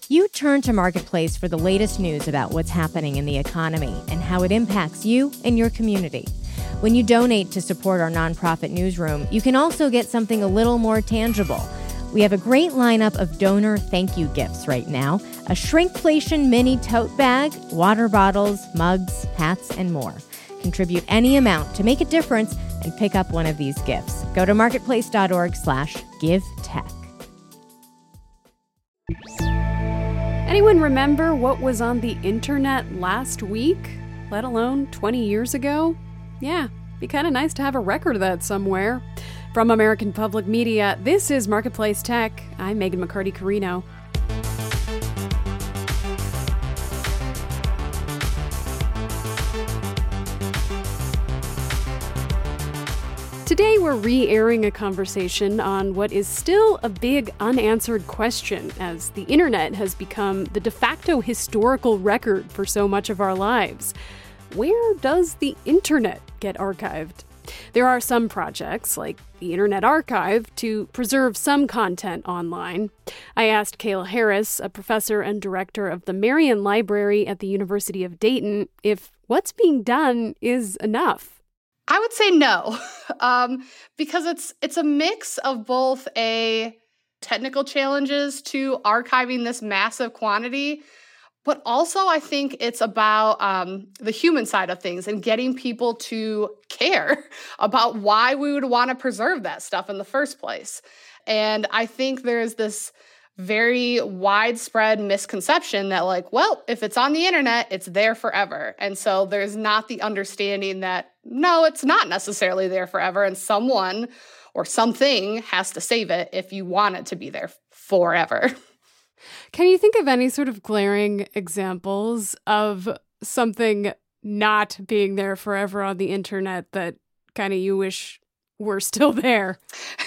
If you turn to Marketplace for the latest news about what's happening in the economy and how it impacts you and your community, when you donate to support our nonprofit newsroom, you can also get something a little more tangible. We have a great lineup of donor thank you gifts right now: a shrinkflation mini tote bag, water bottles, mugs, hats, and more. Contribute any amount to make a difference and pick up one of these gifts. Go to marketplace.org/givetech. Anyone remember what was on the internet last week, let alone 20 years ago? Yeah, be kind of nice to have a record of that somewhere. From American Public Media, this is Marketplace Tech. I'm Megan McCarty-Carino. Today, we're re-airing a conversation on what is still a big unanswered question, as the internet has become the de facto historical record for so much of our lives. Where does the internet get archived? There are some projects, like the Internet Archive, to preserve some content online. I asked Kayla Harris, a professor and director of the Marion Library at the University of Dayton, if what's being done is enough. I would say no, because it's a mix of both a technical challenges to archiving this massive quantity, but also I think it's about the human side of things and getting people to care about why we would want to preserve that stuff in the first place. And I think there's this very widespread misconception that, like, well, if it's on the internet, it's there forever. And so there's not the understanding that, no, it's not necessarily there forever, and someone or something has to save it if you want it to be there forever. Can you think of any sort of glaring examples of something not being there forever on the internet that kind of you wish were still there?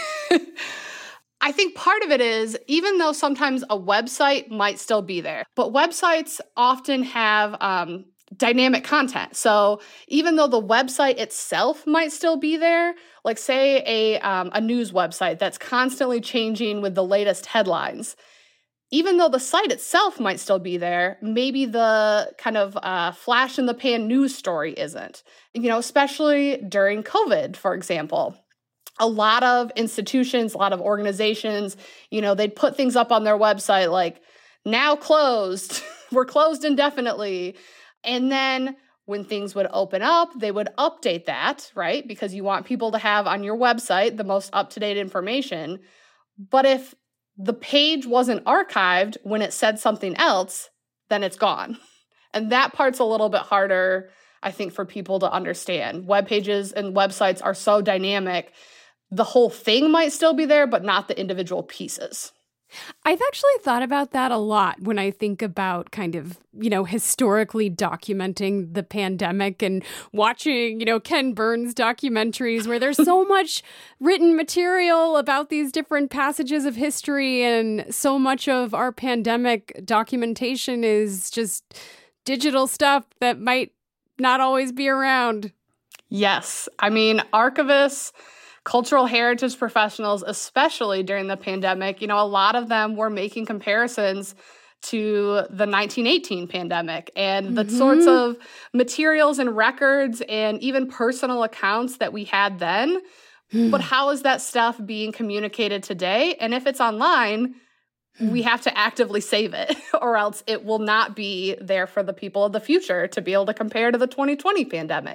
I think part of it is, even though sometimes a website might still be there, but websites often have dynamic content. So even though the website itself might still be there, like say a news website that's constantly changing with the latest headlines, even though the site itself might still be there, maybe the kind of flash in the pan news story isn't. You know, especially during COVID, for example. A lot of institutions, a lot of organizations, you know, they'd put things up on their website like, now closed, we're closed indefinitely. And then when things would open up, they would update that, right? Because you want people to have on your website the most up-to-date information. But if the page wasn't archived when it said something else, then it's gone. And that part's a little bit harder, I think, for people to understand. Web pages and websites are so dynamic. The whole thing might still be there, but not the individual pieces. I've actually thought about that a lot when I think about kind of, you know, historically documenting the pandemic and watching, you know, Ken Burns documentaries where there's so much written material about these different passages of history, and so much of our pandemic documentation is just digital stuff that might not always be around. Yes. I mean, archivists, cultural heritage professionals, especially during the pandemic, you know, a lot of them were making comparisons to the 1918 pandemic and the sorts of materials and records and even personal accounts that we had then. But how is that stuff being communicated today? And if it's online, we have to actively save it, or else it will not be there for the people of the future to be able to compare to the 2020 pandemic.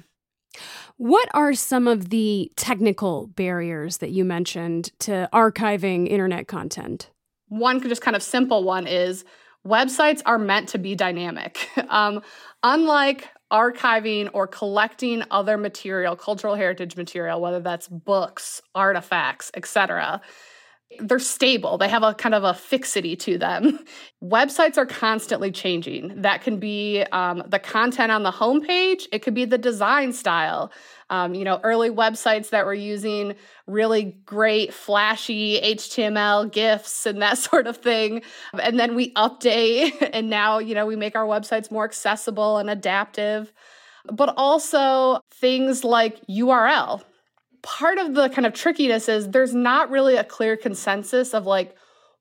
What are some of the technical barriers that you mentioned to archiving internet content? One just kind of simple one is websites are meant to be dynamic. Unlike archiving or collecting other material, cultural heritage material, whether that's books, artifacts, etc., they're stable. They have a kind of a fixity to them. Websites are constantly changing. That can be the content on the homepage. It could be the design style. Early websites that were using really great, flashy HTML, GIFs, and that sort of thing. And then we update, and now, we make our websites more accessible and adaptive. But also things like URL. Part of the kind of trickiness is there's not really a clear consensus of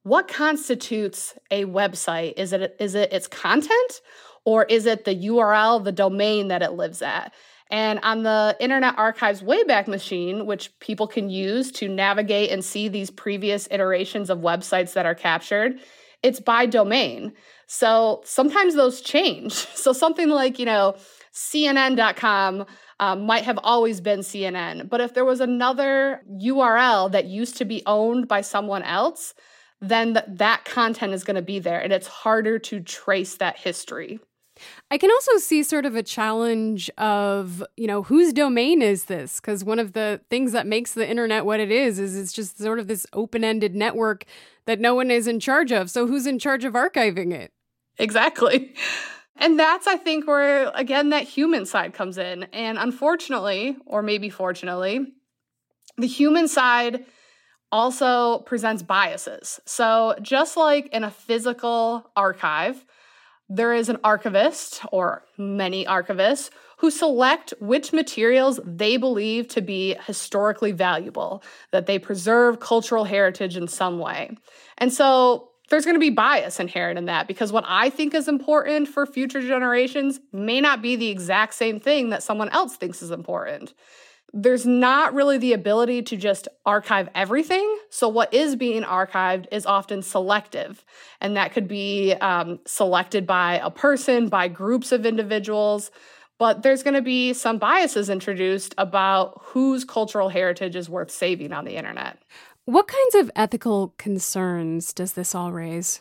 what constitutes a website? Is it its content, or is it the URL, the domain that it lives at? And on the Internet Archive's Wayback Machine, which people can use to navigate and see these previous iterations of websites that are captured, it's by domain. So sometimes those change. So something like, CNN.com might have always been CNN. But if there was another URL that used to be owned by someone else, then that content is going to be there, and it's harder to trace that history. I can also see sort of a challenge of, whose domain is this? Because one of the things that makes the internet what it is it's just sort of this open-ended network that no one is in charge of. So who's in charge of archiving it? Exactly. And that's, I think, where, again, that human side comes in. And unfortunately, or maybe fortunately, the human side also presents biases. So just like in a physical archive, there is an archivist or many archivists who select which materials they believe to be historically valuable, that they preserve cultural heritage in some way. And so there's going to be bias inherent in that, because what I think is important for future generations may not be the exact same thing that someone else thinks is important. There's not really the ability to just archive everything. So what is being archived is often selective. And that could be selected by a person, by groups of individuals. But there's going to be some biases introduced about whose cultural heritage is worth saving on the internet. What kinds of ethical concerns does this all raise?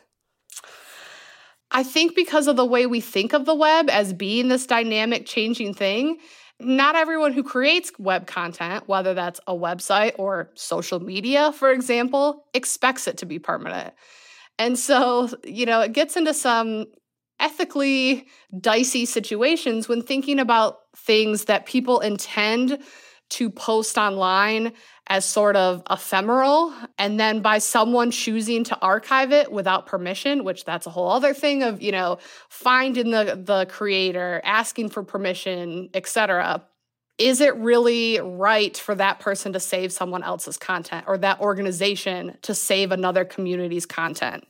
I think because of the way we think of the web as being this dynamic, changing thing, not everyone who creates web content, whether that's a website or social media, for example, expects it to be permanent. And so, it gets into some ethically dicey situations when thinking about things that people intend to post online as sort of ephemeral, and then by someone choosing to archive it without permission, which that's a whole other thing of, finding the creator, asking for permission, etc. Is it really right for that person to save someone else's content, or that organization to save another community's content?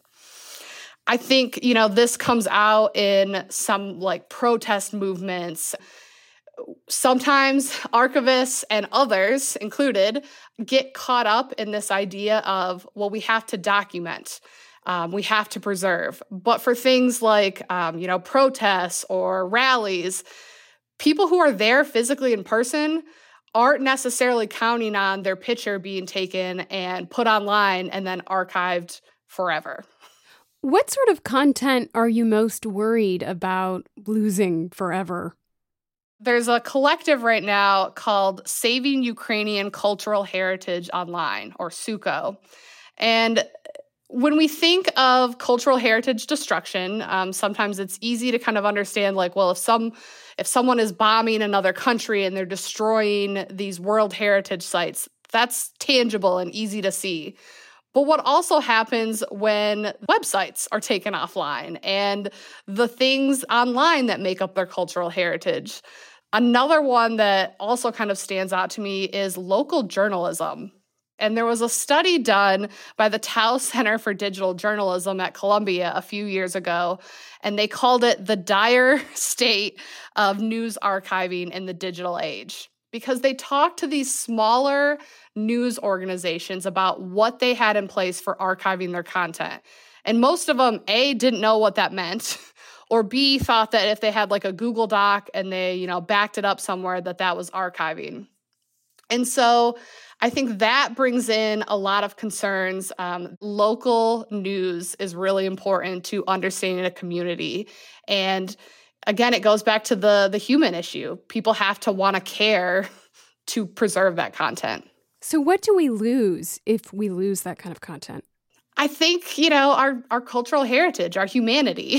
I think, this comes out in some protest movements. Sometimes archivists and others included get caught up in this idea of, well, we have to document, we have to preserve. But for things like, protests or rallies, people who are there physically in person aren't necessarily counting on their picture being taken and put online and then archived forever. What sort of content are you most worried about losing forever? There's a collective right now called Saving Ukrainian Cultural Heritage Online, or SUKO. And when we think of cultural heritage destruction, sometimes it's easy to kind of understand, if someone is bombing another country and they're destroying these World Heritage sites, that's tangible and easy to see. But what also happens when websites are taken offline and the things online that make up their cultural heritage? Another one that also kind of stands out to me is local journalism. And there was a study done by the Tao Center for Digital Journalism at Columbia a few years ago, and they called it the dire state of news archiving in the digital age, because they talked to these smaller news organizations about what they had in place for archiving their content. And most of them, A, didn't know what that meant, or B, thought that if they had a Google Doc and they, backed it up somewhere, that was archiving. And so I think that brings in a lot of concerns. Local news is really important to understanding a community. And again, it goes back to the human issue. People have to want to care to preserve that content. So what do we lose if we lose that kind of content? I think, our cultural heritage, our humanity.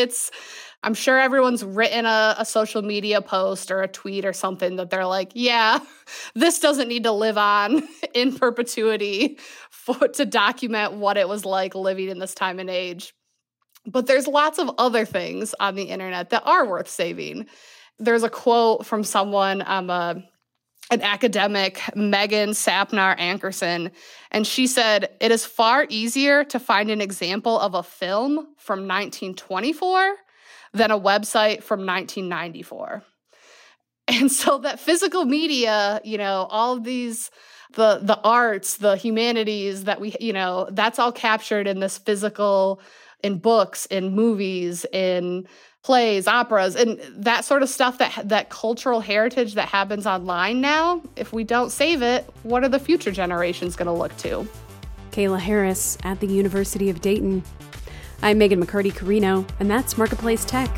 I'm sure everyone's written a social media post or a tweet or something that they're like, yeah, this doesn't need to live on in perpetuity to document what it was like living in this time and age. But there's lots of other things on the internet that are worth saving. There's a quote from someone, an academic, Megan Sapnar-Ankerson, and she said, "It is far easier to find an example of a film from 1924 than a website from 1994. And so that physical media, all of these, the arts, the humanities that we, that's all captured in this physical, in books, in movies, in plays, operas, and that sort of stuff, that cultural heritage that happens online now. If we don't save it, what are the future generations going to look to?" Kayla Harris at the University of Dayton. I'm Megan McCarty-Carino, and that's Marketplace Tech.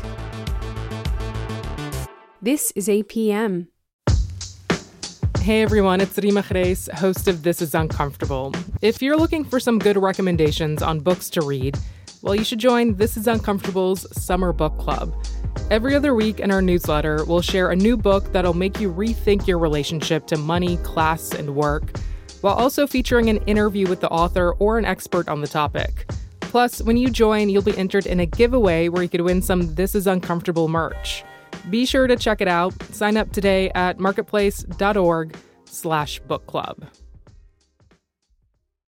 This is APM. Hey everyone, it's Rima Khrez, host of This Is Uncomfortable. If you're looking for some good recommendations on books to read, well, you should join This Is Uncomfortable's Summer Book Club. Every other week in our newsletter, we'll share a new book that'll make you rethink your relationship to money, class, and work, while also featuring an interview with the author or an expert on the topic. Plus, when you join, you'll be entered in a giveaway where you could win some This Is Uncomfortable merch. Be sure to check it out. Sign up today at marketplace.org/book club.